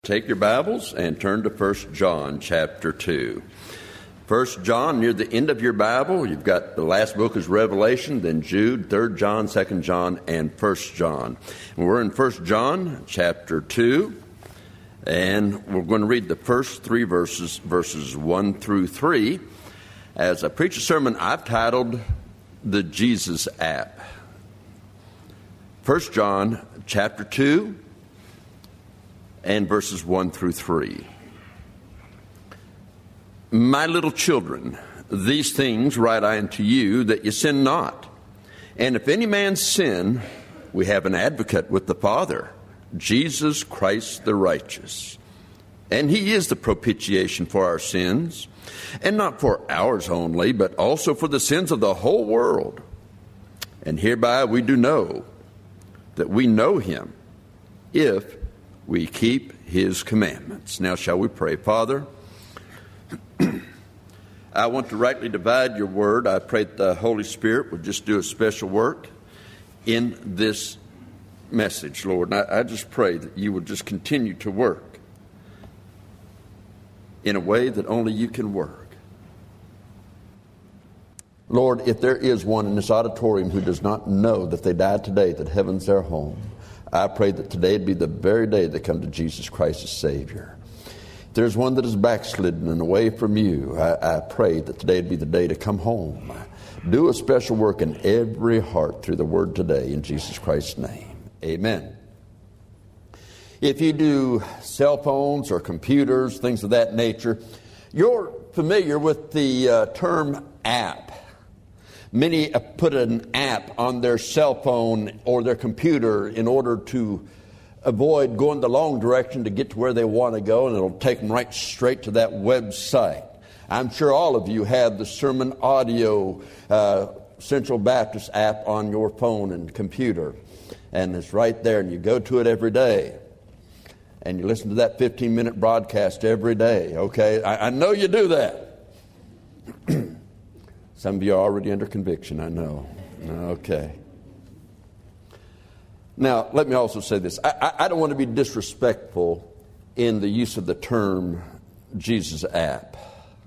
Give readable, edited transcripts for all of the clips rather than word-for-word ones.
Take your Bibles and turn to 1 John chapter 2. 1 John, near the end of your Bible, you've got the last book is Revelation, then Jude, 3 John, 2 John, and 1 John. And we're in 1 John chapter 2, and we're going to read the first three verses 1 through 3. As I preach a sermon, I've titled The Jesus App. 1 John chapter 2, and verses 1 through 3. My little children, these things write I unto you, that ye sin not. And if any man sin, we have an advocate with the Father, Jesus Christ the righteous. And he is the propitiation for our sins, and not for ours only, but also for the sins of the whole world. And hereby we do know that we know him, if we keep his commandments. Now shall we pray? Father, I want to rightly divide your word. I pray that the Holy Spirit would just do a special work in this message, Lord. And I just pray that you would just continue to work in a way that only you can work. Lord, if there is one in this auditorium who does not know that they died today, that heaven's their home, I pray that today be the very day they come to Jesus Christ as Savior. If there's one that is backslidden and away from you, I pray that today be the day to come home. Do a special work in every heart through the word today in Jesus Christ's name. Amen. If you do cell phones or computers, things of that nature, you're familiar with the term app. Many put an app on their cell phone or their computer in order to avoid going the long direction to get to where they want to go, and it'll take them right straight to that website. I'm sure all of you have the Sermon Audio Central Baptist app on your phone and computer, and it's right there, and you go to it every day. And you listen to that 15-minute broadcast every day, okay? I know you do that. Some of you are already under conviction, I know. Okay. Now, let me also say this. I don't want to be disrespectful in the use of the term Jesus app.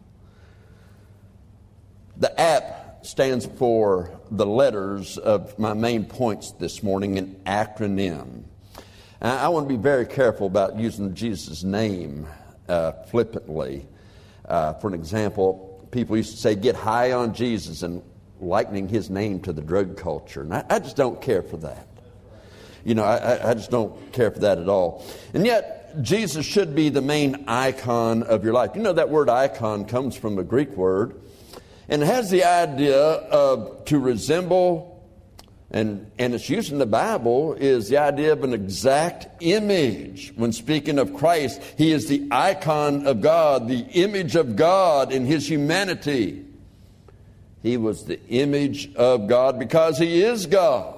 The app stands for the letters of my main points this morning, an acronym. I want to be very careful about using Jesus' name flippantly. For an example, people used to say, get high on Jesus, and likening his name to the drug culture. And I just don't care for that. You know, I just don't care for that at all. And yet, Jesus should be the main icon of your life. You know, that word icon comes from a Greek word, and it has the idea of to resemble, and its use in the Bible is the idea of an exact image. When speaking of Christ, he is the icon of God, the image of God in his humanity. He was the image of God because he is God.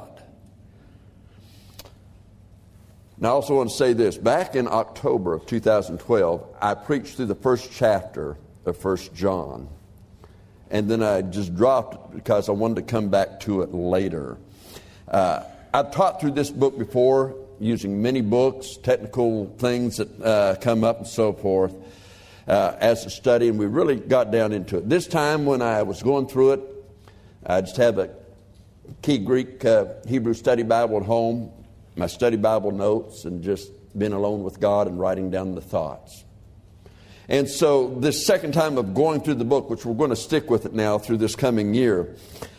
Now, I also want to say this. Back in October of 2012, I preached through the first chapter of 1 John. And then I just dropped it because I wanted to come back to it later. I've taught through this book before using many books, technical things that come up and so forth as a study, and we really got down into it. This time when I was going through it, I just have a key Greek Hebrew study Bible at home, my study Bible notes, and just been alone with God and writing down the thoughts. And so this second time of going through the book, which we're going to stick with it now through this coming year,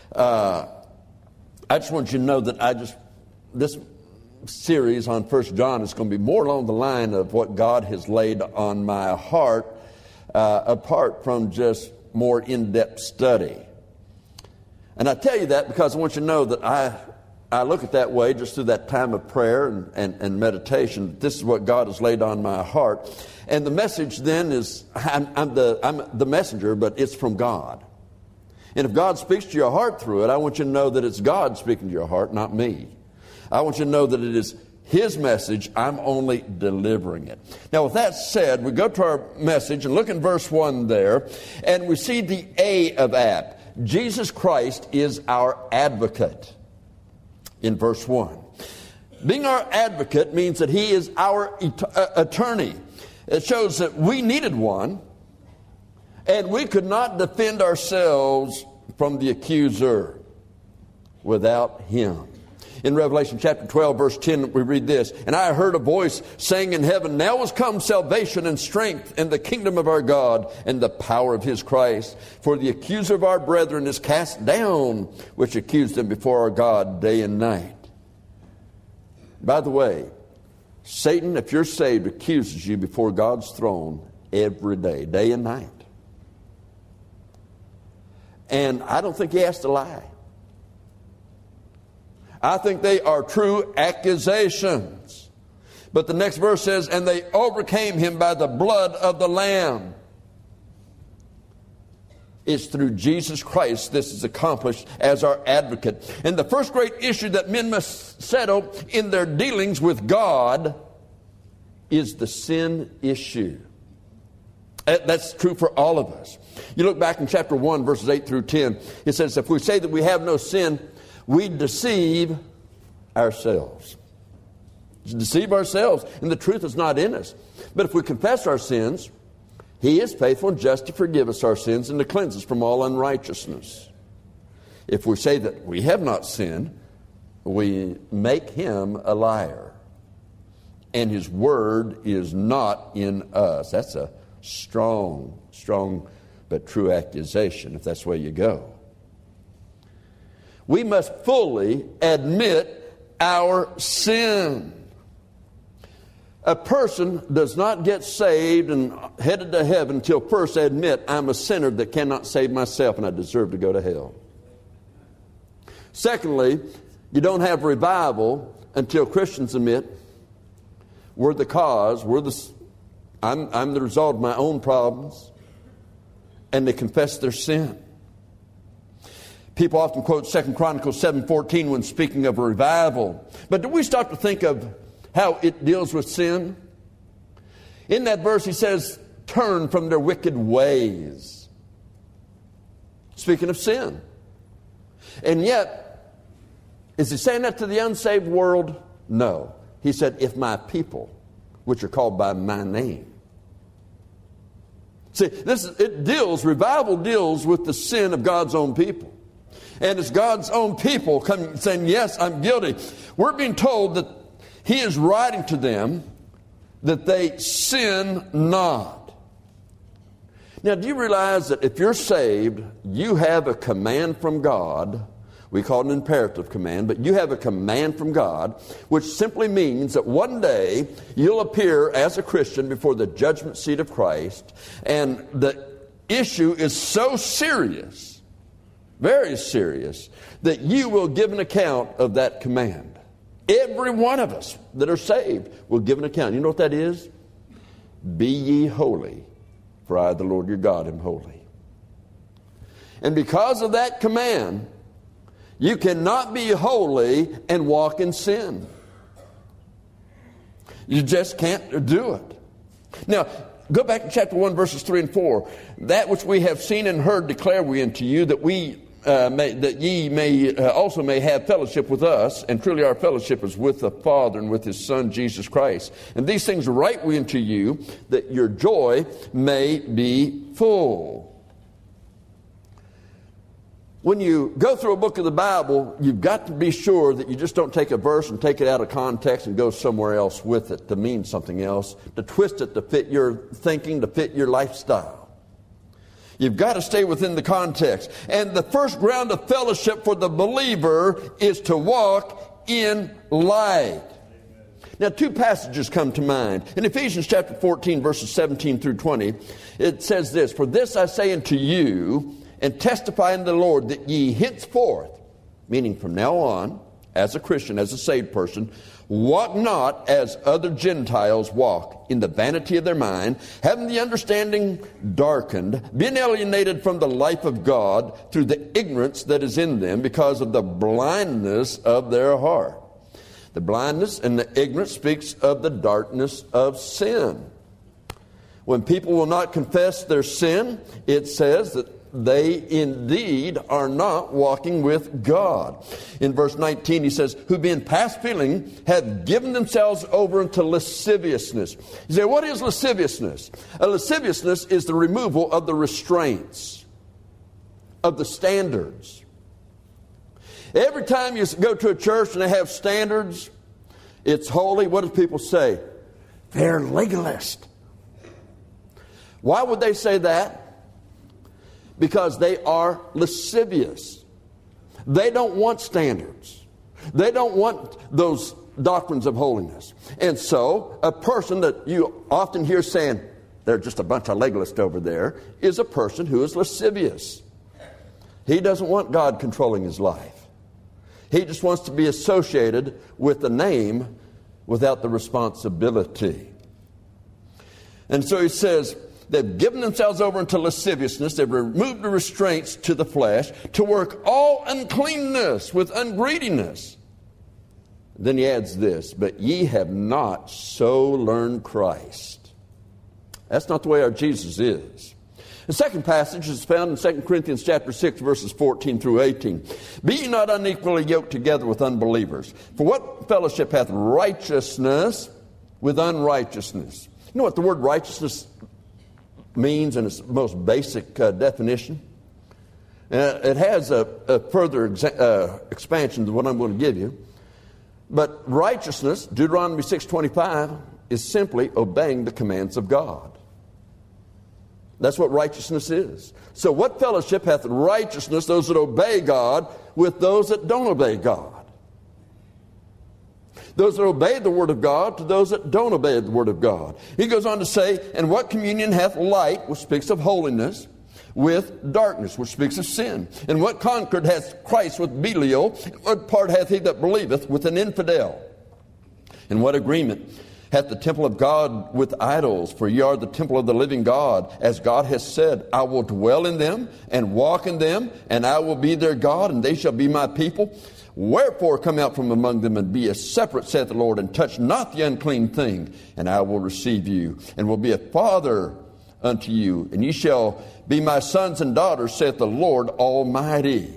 I just want you to know that this series on 1 John is going to be more along the line of what God has laid on my heart, apart from just more in-depth study. And I tell you that because I want you to know that I look at that way just through that time of prayer and meditation. This is what God has laid on my heart. And the message then is, I'm the messenger, but it's from God. And if God speaks to your heart through it, I want you to know that it's God speaking to your heart, not me. I want you to know that it is his message. I'm only delivering it. Now, with that said, we go to our message and look in verse 1 there, and we see the A of app. Jesus Christ is our advocate in verse 1. Being our advocate means that he is our attorney. It shows that we needed one, and we could not defend ourselves from the accuser without him. In Revelation chapter 12, verse 10, we read this, "And I heard a voice saying in heaven, Now is come salvation and strength and the kingdom of our God and the power of his Christ. For the accuser of our brethren is cast down, which accused them before our God day and night." By the way, Satan, if you're saved, accuses you before God's throne every day and night. And I don't think he has to lie. I think they are true accusations. But the next verse says, "And they overcame him by the blood of the Lamb." It's through Jesus Christ this is accomplished as our advocate. And the first great issue that men must settle in their dealings with God is the sin issue. That's true for all of us. You look back in chapter 1, verses 8 through 10. It says, "If we say that we have no sin, we deceive ourselves." Deceive ourselves, and the truth is not in us. But if we confess our sins, he is faithful and just to forgive us our sins and to cleanse us from all unrighteousness. If we say that we have not sinned, we make him a liar, and his word is not in us. That's a strong but true accusation, if that's the way you go. We must fully admit our sin. A person does not get saved and headed to heaven until first they admit, "I'm a sinner that cannot save myself and I deserve to go to hell." Secondly, you don't have revival until Christians admit, "We're the cause, I'm the result of my own problems," and they confess their sin. People often quote 2 Chronicles 7:14 when speaking of a revival. But do we stop to think of how it deals with sin? In that verse he says, "Turn from their wicked ways." Speaking of sin. And yet, is he saying that to the unsaved world? No. He said, "If my people, which are called by my name." See, revival deals with the sin of God's own people. And it's God's own people coming saying, "Yes, I'm guilty." We're being told that he is writing to them that they sin not. Now, do you realize that if you're saved, you have a command from God? We call it an imperative command, but you have a command from God, which simply means that one day you'll appear as a Christian before the judgment seat of Christ, and the issue is so serious, very serious, that you will give an account of that command. Every one of us that are saved will give an account. You know what that is? "Be ye holy, for I, the Lord your God, am holy." And because of that command, you cannot be holy and walk in sin. You just can't do it. Now, go back to chapter 1, verses 3 and 4. "That which we have seen and heard declare we unto you, that ye may also may have fellowship with us. And truly our fellowship is with the Father and with his Son, Jesus Christ. And these things write we unto you, that your joy may be full." When you go through a book of the Bible, you've got to be sure that you just don't take a verse and take it out of context and go somewhere else with it to mean something else, to twist it to fit your thinking, to fit your lifestyle. You've got to stay within the context. And the first ground of fellowship for the believer is to walk in light. Now, two passages come to mind. In Ephesians chapter 14, verses 17 through 20, it says this, "For this I say unto you, and testify in the Lord, that ye henceforth," meaning from now on, as a Christian, as a saved person, "walk not as other Gentiles walk, in the vanity of their mind, having the understanding darkened, being alienated from the life of God through the ignorance that is in them, because of the blindness of their heart." The blindness and the ignorance speaks of the darkness of sin. When people will not confess their sin, it says that they indeed are not walking with God. In verse 19 he says, who being past feeling have given themselves over into lasciviousness. You say, what is lasciviousness? A lasciviousness is the removal of the restraints, of the standards. Every time you go to a church and they have standards, it's holy, what do people say? They're legalist. Why would they say that? Because they are lascivious. They don't want standards. They don't want those doctrines of holiness. And so, a person that you often hear saying, they're just a bunch of legalists over there, is a person who is lascivious. He doesn't want God controlling his life. He just wants to be associated with the name without the responsibility. And so he says, they've given themselves over into lasciviousness. They've removed the restraints to the flesh to work all uncleanness with ungreediness. Then he adds this, but ye have not so learned Christ. That's not the way our Jesus is. The second passage is found in 2 Corinthians chapter 6, verses 14 through 18. Be ye not unequally yoked together with unbelievers. For what fellowship hath righteousness with unrighteousness? You know what the word righteousness means in its most basic definition? It has a further expansion than what I'm going to give you. But righteousness, Deuteronomy 6:25, is simply obeying the commands of God. That's what righteousness is. So what fellowship hath righteousness, those that obey God, with those that don't obey God? Those that obey the Word of God to those that don't obey the Word of God. He goes on to say, and what communion hath light, which speaks of holiness, with darkness, which speaks of sin? And what concord hath Christ with Belial? What part hath he that believeth with an infidel? And what agreement hath the temple of God with idols? For ye are the temple of the living God. As God has said, I will dwell in them and walk in them, and I will be their God, and they shall be my people. Wherefore come out from among them and be a separate, saith the Lord, and touch not the unclean thing, and I will receive you, and will be a father unto you, and ye shall be my sons and daughters, saith the Lord Almighty.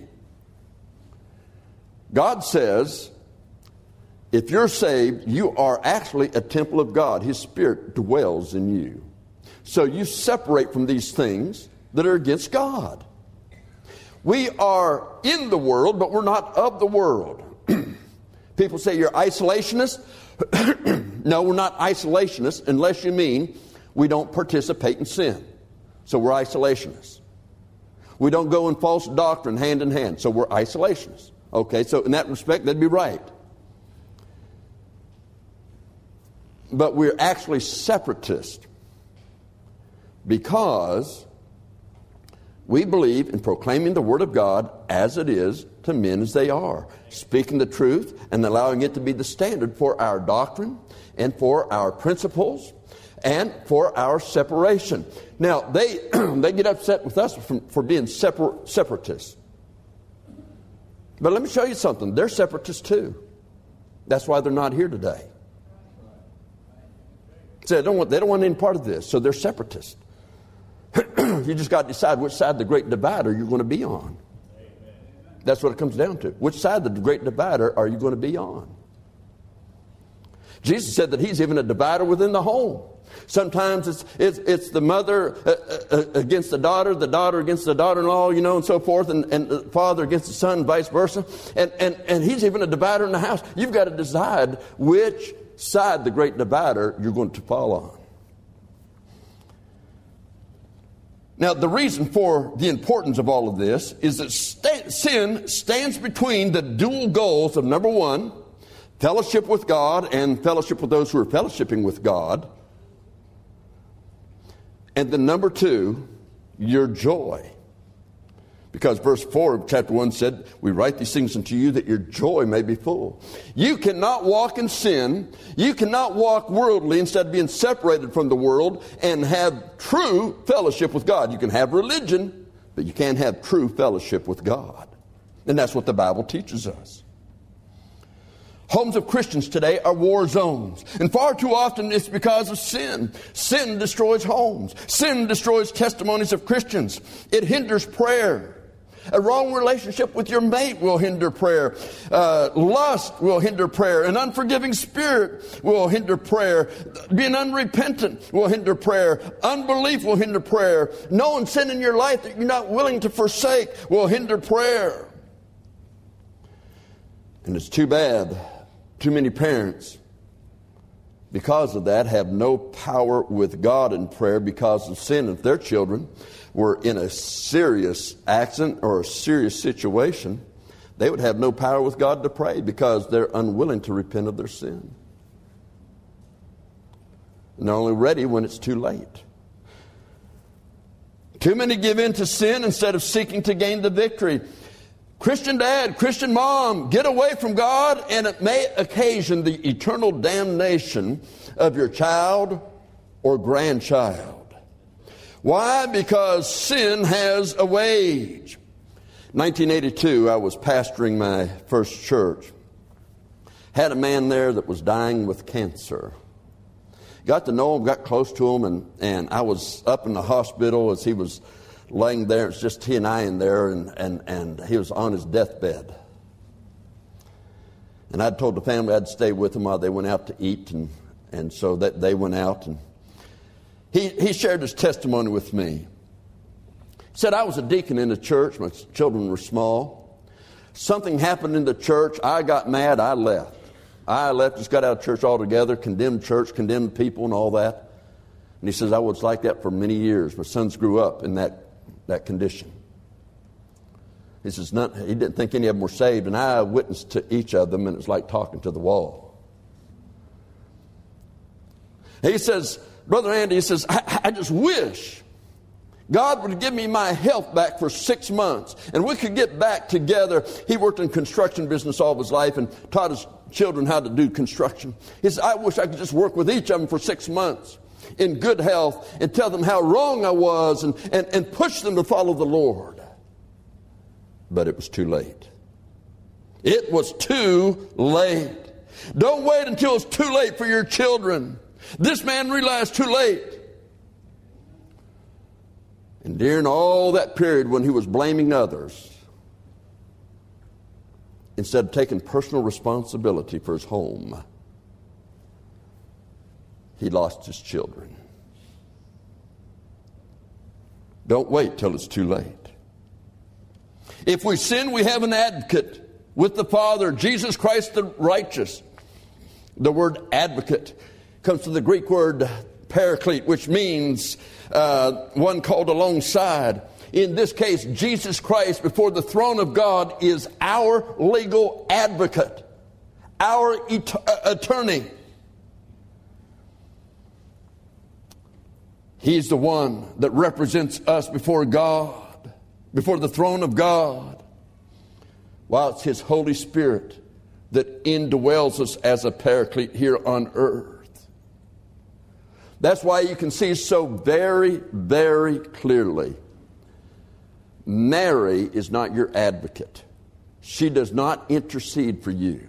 God says, if you're saved, you are actually a temple of God. His Spirit dwells in you. So you separate from these things that are against God. We are in the world, but we're not of the world. People say you're isolationist. No, we're not isolationists unless you mean we don't participate in sin. So we're isolationists. We don't go in false doctrine hand in hand. So we're isolationists. Okay, so in that respect, that'd be right. But we're actually separatists because we believe in proclaiming the Word of God as it is to men as they are, speaking the truth and allowing it to be the standard for our doctrine and for our principles and for our separation. Now, they get upset with us for being separatists. But let me show you something. They're separatists too. That's why they're not here today. So they don't want any part of this, so they're separatists. You just got to decide which side of the great divider you're going to be on. That's what it comes down to. Which side of the great divider are you going to be on? Jesus said that he's even a divider within the home. Sometimes it's the mother against the daughter against the daughter-in-law, and so forth, and the father against the son, vice versa. And he's even a divider in the house. You've got to decide which side the great divider you're going to fall on. Now, the reason for the importance of all of this is that sin stands between the dual goals of, number one, fellowship with God and fellowship with those who are fellowshipping with God. And then number two, your joy. Because verse 4 of chapter 1 said, we write these things unto you that your joy may be full. You cannot walk in sin. You cannot walk worldly instead of being separated from the world and have true fellowship with God. You can have religion, but you can't have true fellowship with God. And that's what the Bible teaches us. Homes of Christians today are war zones. And far too often it's because of sin. Sin destroys homes. Sin destroys testimonies of Christians. It hinders prayer. A wrong relationship with your mate will hinder prayer. Lust will hinder prayer. An unforgiving spirit will hinder prayer. Being unrepentant will hinder prayer. Unbelief will hinder prayer. Knowing sin in your life that you're not willing to forsake will hinder prayer. And it's too bad. Too many parents, because of that, have no power with God in prayer because of sin. If their children were in a serious accident or a serious situation, they would have no power with God to pray because they're unwilling to repent of their sin. And they're only ready when it's too late. Too many give in to sin instead of seeking to gain the victory. Christian dad, Christian mom, get away from God, and it may occasion the eternal damnation of your child or grandchild. Why? Because sin has a wage. 1982, I was pastoring my first church. Had a man there that was dying with cancer. Got to know him, got close to him, and I was up in the hospital as he was laying there. It's just he and I in there, and he was on his deathbed. And I'd told the family I'd stay with them while they went out to eat, and so that they went out. And he shared his testimony with me. He said, I was a deacon in the church. My children were small. Something happened in the church. I got mad. I left. Just got out of church altogether, condemned church, condemned people and all that. And he says, I was like that for many years. My sons grew up in that condition. He says, he didn't think any of them were saved, and I witnessed to each of them, and it was like talking to the wall. He says, Brother Andy, he says, I just wish God would give me my health back for 6 months, and we could get back together. He worked in construction business all of his life and taught his children how to do construction. He says, I wish I could just work with each of them for 6 months in good health and tell them how wrong I was and push them to follow the Lord. But it was too late. It was too late. Don't wait until it's too late for your children. This man realized too late. And during all that period when he was blaming others, instead of taking personal responsibility for his home, he lost his children. Don't wait till it's too late. If we sin, we have an advocate with the Father, Jesus Christ the righteous. The word advocate comes from the Greek word paraclete, which means one called alongside. In this case, Jesus Christ before the throne of God is our legal advocate, our attorney. He's the one that represents us before God, before the throne of God, while it's His Holy Spirit that indwells us as a paraclete here on earth. That's why you can see so very, very clearly, Mary is not your advocate. She does not intercede for you.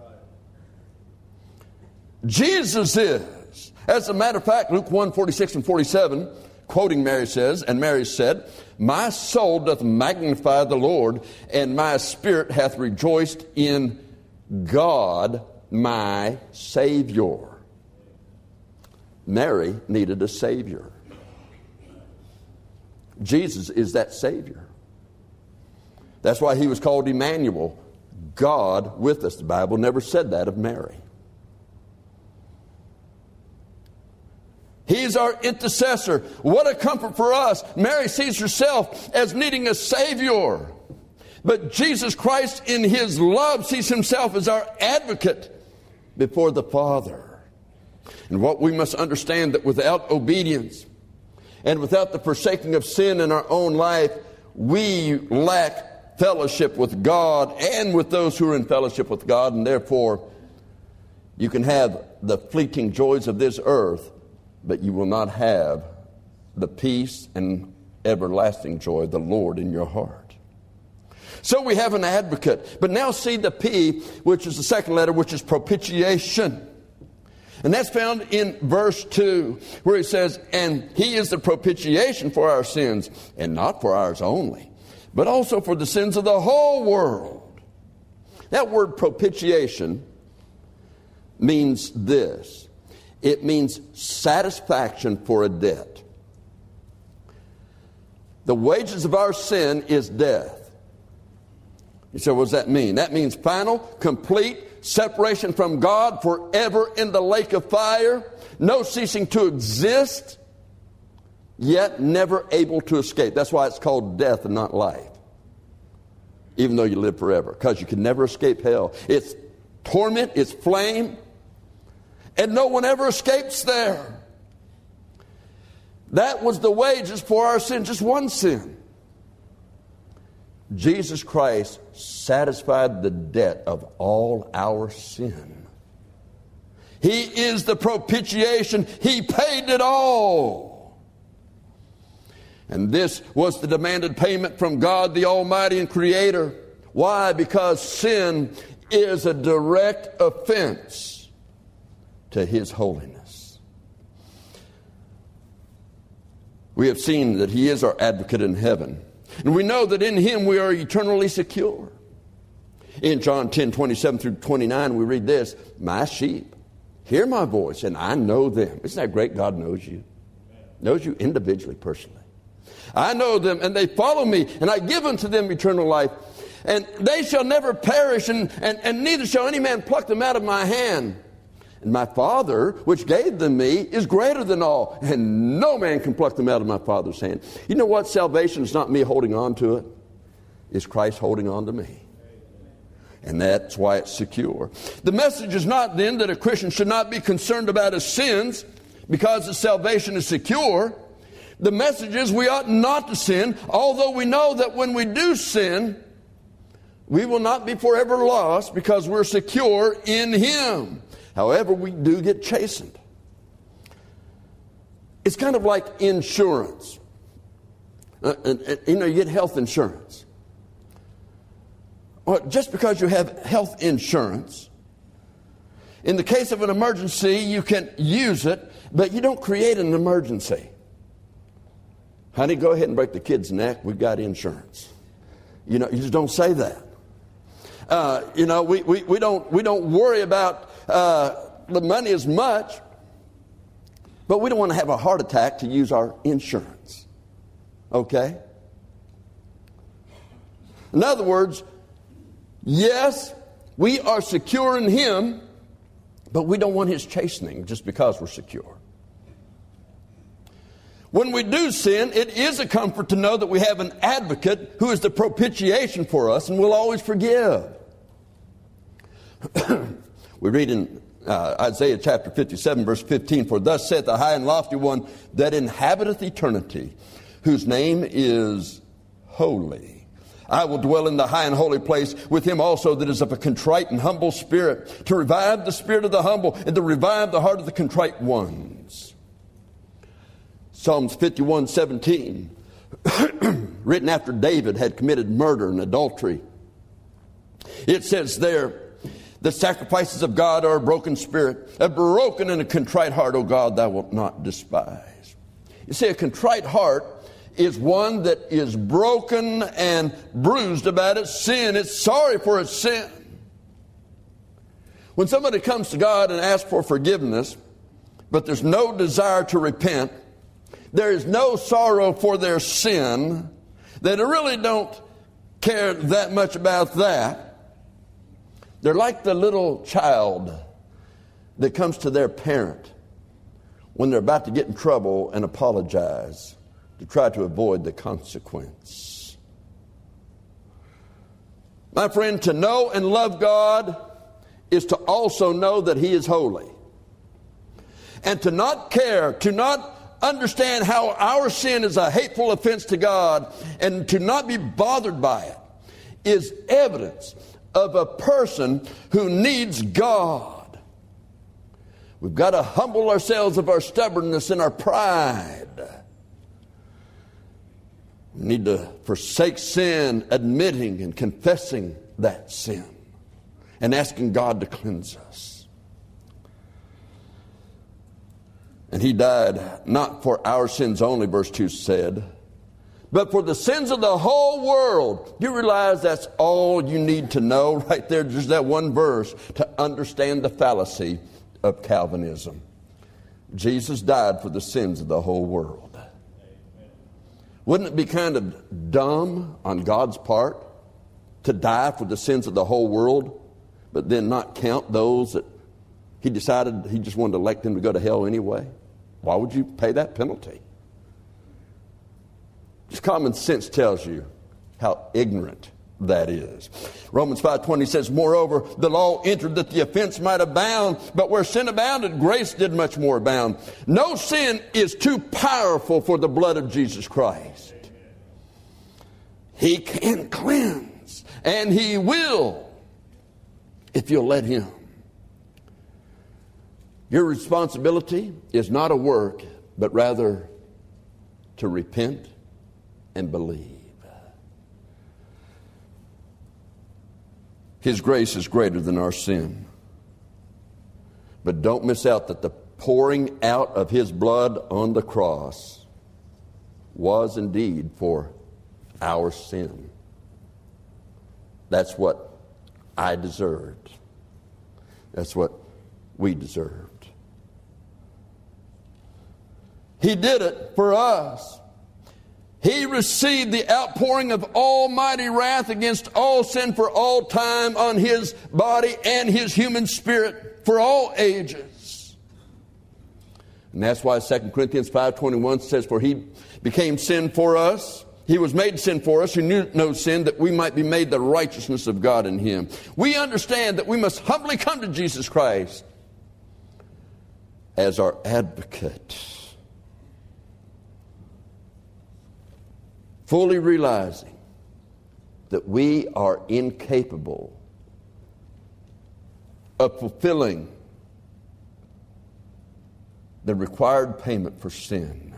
Jesus is. As a matter of fact, Luke 1:46 and 47, quoting Mary says, and Mary said, my soul doth magnify the Lord, and my spirit hath rejoiced in God my Savior. Mary needed a Savior. Jesus is that Savior. That's why He was called Emmanuel, God with us. The Bible never said that of Mary. He's our intercessor. What a comfort for us. Mary sees herself as needing a Savior. But Jesus Christ in His love sees Himself as our advocate before the Father. And what we must understand, that without obedience and without the forsaking of sin in our own life, we lack fellowship with God and with those who are in fellowship with God. And therefore, you can have the fleeting joys of this earth, but you will not have the peace and everlasting joy of the Lord in your heart. So we have an advocate. But now see the P, which is the second letter, which is propitiation. And that's found in verse 2, where he says, and he is the propitiation for our sins, and not for ours only, but also for the sins of the whole world. That word propitiation means this. It means satisfaction for a debt. The wages of our sin is death. You say, what does that mean? That means final, complete separation from God forever in the lake of fire, no ceasing to exist, yet never able to escape. That's why it's called death and not life, even though you live forever, because you can never escape hell. It's torment, it's flame, and no one ever escapes there. That was the wages for our sin, just one sin. Jesus Christ satisfied the debt of all our sin. He is the propitiation. He paid it all. And this was the demanded payment from God, the Almighty and Creator. Why? Because sin is a direct offense to His holiness. We have seen that He is our advocate in heaven. And we know that in Him we are eternally secure. In John 10:27 through 29, we read this, my sheep hear my voice, and I know them. Isn't that great? God knows you. Knows you individually, personally. I know them, and they follow me, and I give unto them eternal life. And they shall never perish, and neither shall any man pluck them out of my hand. And my Father, which gave them me, is greater than all, and no man can pluck them out of my Father's hand. You know what? Salvation is not me holding on to it. It's Christ holding on to me. And that's why it's secure. The message is not then that a Christian should not be concerned about his sins because his salvation is secure. The message is we ought not to sin, although we know that when we do sin, we will not be forever lost because we're secure in Him. However, we do get chastened. It's kind of like insurance. You get health insurance. Well, just because you have health insurance, in the case of an emergency, you can use it, but you don't create an emergency. Honey, go ahead and break the kid's neck. We've got insurance. You just don't say that. We don't worry about the money as much, but we don't want to have a heart attack to use our insurance. Okay? In other words, yes, we are secure in Him, but we don't want His chastening just because we're secure. When we do sin, it is a comfort to know that we have an advocate who is the propitiation for us and will always forgive. We read in Isaiah chapter 57, verse 15, for thus saith the high and lofty one that inhabiteth eternity, whose name is holy. I will dwell in the high and holy place with him also that is of a contrite and humble spirit, to revive the spirit of the humble and to revive the heart of the contrite ones. Psalms 51:17, written after David had committed murder and adultery. It says there, the sacrifices of God are a broken spirit, a broken and a contrite heart, O God, thou wilt not despise. You see, a contrite heart is one that is broken and bruised about its sin. It's sorry for its sin. When somebody comes to God and asks for forgiveness, but there's no desire to repent, there is no sorrow for their sin, they really don't care that much about that. They're like the little child that comes to their parent when they're about to get in trouble and apologize to try to avoid the consequence. My friend, to know and love God is to also know that He is holy. And to not care, to not understand how our sin is a hateful offense to God, and to not be bothered by it, is evidence of a person who needs God. We've got to humble ourselves of our stubbornness and our pride. We need to forsake sin, admitting and confessing that sin, and asking God to cleanse us. And He died not for our sins only, verse 2 said, but for the sins of the whole world. You realize that's all you need to know right there, just that one verse, to understand the fallacy of Calvinism. Jesus died for the sins of the whole world. Wouldn't it be kind of dumb on God's part to die for the sins of the whole world, but then not count those that He decided He just wanted to elect them to go to hell anyway? Why would you pay that penalty? Just common sense tells you how ignorant that is. Romans 5:20 says, moreover, the law entered that the offense might abound, but where sin abounded, grace did much more abound. No sin is too powerful for the blood of Jesus Christ. He can cleanse, and He will, if you'll let Him. Your responsibility is not a work, but rather to repent and believe. His grace is greater than our sin. But don't miss out that the pouring out of His blood on the cross was indeed for our sin. That's what I deserved. That's what we deserved. He did it for us. He received the outpouring of almighty wrath against all sin for all time on His body and His human spirit for all ages. And that's why 2 Corinthians 5:21 says, for He became sin for us. He was made sin for us who knew no sin, that we might be made the righteousness of God in Him. We understand that we must humbly come to Jesus Christ as our advocate, fully realizing that we are incapable of fulfilling the required payment for sin.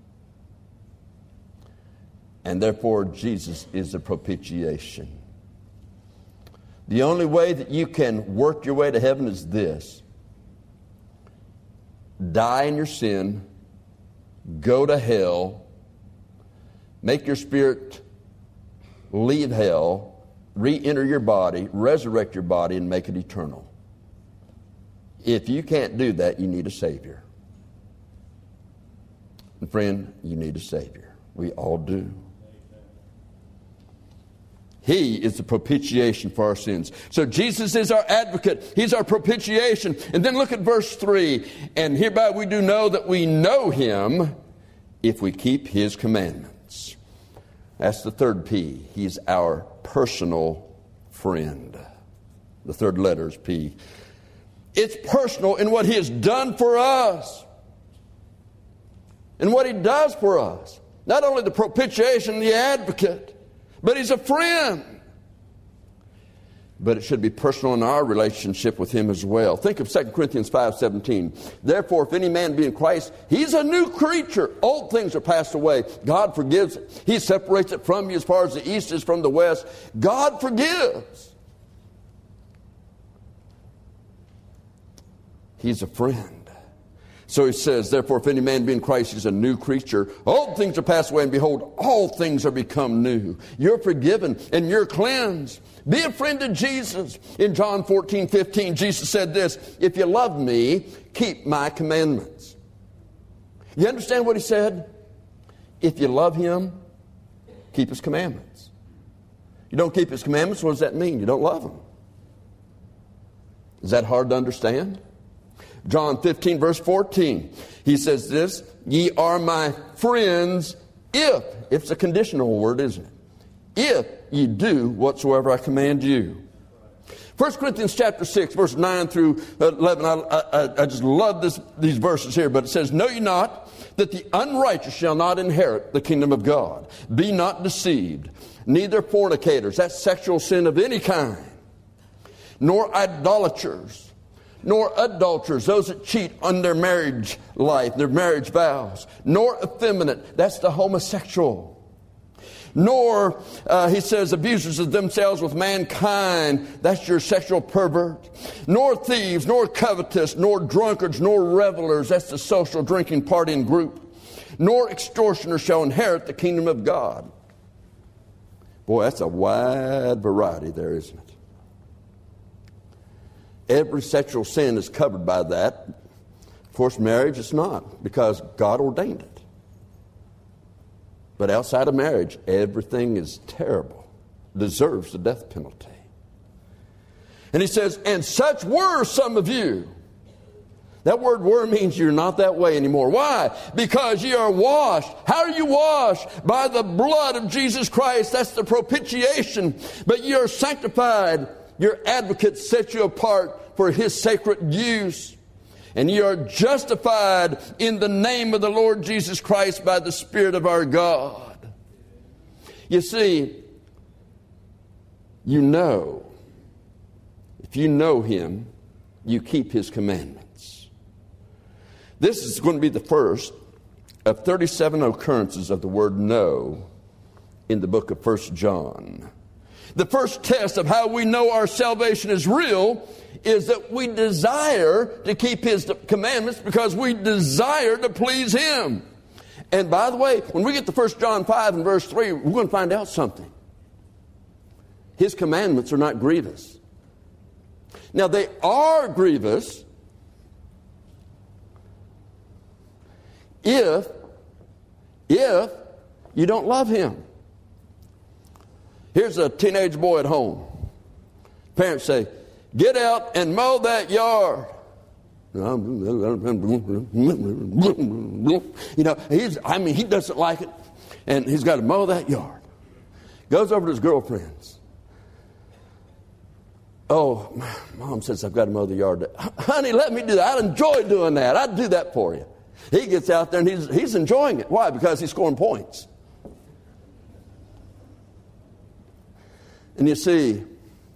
And therefore, Jesus is the propitiation. The only way that you can work your way to heaven is this: die in your sin, go to hell, make your spirit leave hell, re-enter your body, resurrect your body, and make it eternal. If you can't do that, you need a Savior. And friend, you need a Savior. We all do. He is the propitiation for our sins. So Jesus is our advocate. He's our propitiation. And then look at verse 3. And hereby we do know that we know Him if we keep His commandments. That's the third P. He's our personal friend. The third letter is P. It's personal in what He has done for us. And what He does for us. Not only the propitiation, the advocate, but He's a friend. But it should be personal in our relationship with Him as well. Think of 2 Corinthians 5:17. Therefore, if any man be in Christ, he's a new creature. Old things are passed away. God forgives it. He separates it from you as far as the east is from the west. God forgives. He's a friend. So He says, therefore, if any man be in Christ, he's a new creature. Old things are passed away, and behold, all things are become new. You're forgiven and you're cleansed. Be a friend of Jesus. In John 14:15, Jesus said this: if you love me, keep my commandments. You understand what He said? If you love Him, keep His commandments. You don't keep His commandments, what does that mean? You don't love Him. Is that hard to understand? John 15, verse 14, He says this: ye are my friends if, it's a conditional word, isn't it? If ye do whatsoever I command you. 1 Corinthians chapter 6, verse 9 through 11, I just love these verses here, but it says, know ye not that the unrighteous shall not inherit the kingdom of God? Be not deceived, neither fornicators, that's sexual sin of any kind, nor idolaters, nor adulterers, those that cheat on their marriage life, their marriage vows, nor effeminate, that's the homosexual, Nor, he says, abusers of themselves with mankind. That's your sexual pervert. Nor thieves, nor covetous, nor drunkards, nor revelers. That's the social drinking partying group. Nor extortioners shall inherit the kingdom of God. Boy, that's a wide variety there, isn't it? Every sexual sin is covered by that. Of course, marriage is not, because God ordained it. But outside of marriage, everything is terrible, deserves the death penalty. And he says, and such were some of you. That word were means you're not that way anymore. Why? Because ye are washed. How are you washed? By the blood of Jesus Christ. That's the propitiation. But ye are sanctified. Your advocate set you apart for his sacred use. And ye are justified in the name of the Lord Jesus Christ by the Spirit of our God. You see, you know, if you know him, you keep his commandments. This is going to be the first of 37 occurrences of the word know in the book of 1 John. The first test of how we know our salvation is real is that we desire to keep his commandments because we desire to please him. And by the way, when we get to 1 John 5 and verse 3, we're going to find out something. His commandments are not grievous. Now, they are grievous if you don't love him. Here's a teenage boy at home. Parents say, get out and mow that yard. You know, he doesn't like it. And he's got to mow that yard. Goes over to his girlfriends. Oh, Mom says I've got to mow the yard. Honey, let me do that. I'd enjoy doing that. I'd do that for you. He gets out there and he's enjoying it. Why? Because he's scoring points. And you see,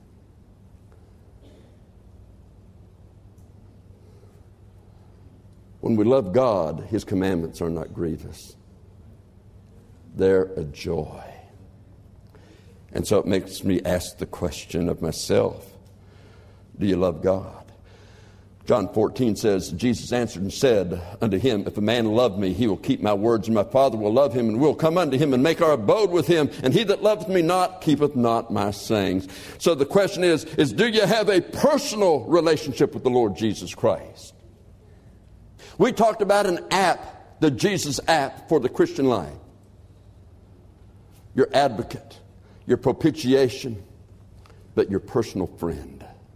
when we love God, his commandments are not grievous. They're a joy. And so it makes me ask the question of myself, do you love God? John 14 says, Jesus answered and said unto him, if a man love me, he will keep my words, and my Father will love him, and we'll come unto him and make our abode with him. And he that loveth me not, keepeth not my sayings. So the question is do you have a personal relationship with the Lord Jesus Christ? We talked about an app, the Jesus app for the Christian life. Your advocate, your propitiation, but your personal friend.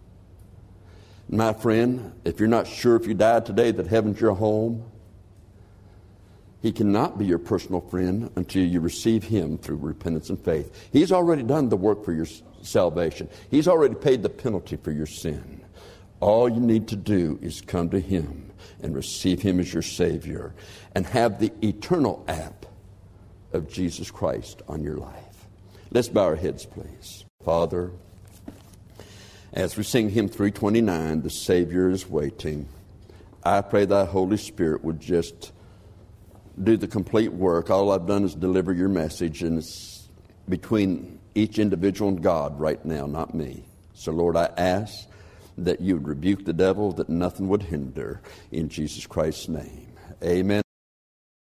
My friend, if you're not sure if you died today that heaven's your home, he cannot be your personal friend until you receive him through repentance and faith. He's already done the work for your salvation. He's already paid the penalty for your sin. All you need to do is come to him and receive him as your Savior and have the eternal app of Jesus Christ on your life. Let's bow our heads, please. Father, as we sing hymn 329, the Savior is waiting. I pray thy Holy Spirit would just do the complete work. All I've done is deliver your message, and it's between each individual and God right now, not me. So, Lord, I ask that you would rebuke the devil, that nothing would hinder. In Jesus Christ's name, amen.